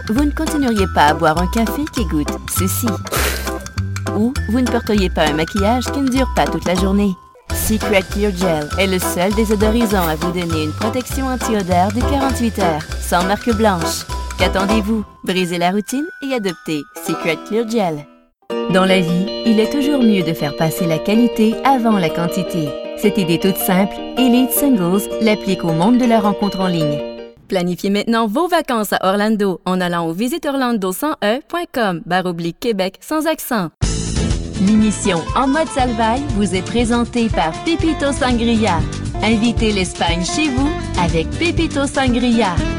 vous ne continueriez pas à boire un café qui goûte ceci. Ou vous ne porteriez pas un maquillage qui ne dure pas toute la journée. Secret Clear Gel est le seul désodorisant à vous donner une protection anti-odeur de 48 heures, sans marque blanche. Qu'attendez-vous? Brisez la routine et adoptez Secret Clear Gel. Dans la vie, il est toujours mieux de faire passer la qualité avant la quantité. Cette idée toute simple, Elite Singles l'applique au monde de la rencontre en ligne. Planifiez maintenant vos vacances à Orlando en allant au visiteorlando100e.com/Québec sans accent. L'émission En mode Salvaille vous est présentée par Pepito Sangria. Invitez l'Espagne chez vous avec Pepito Sangria.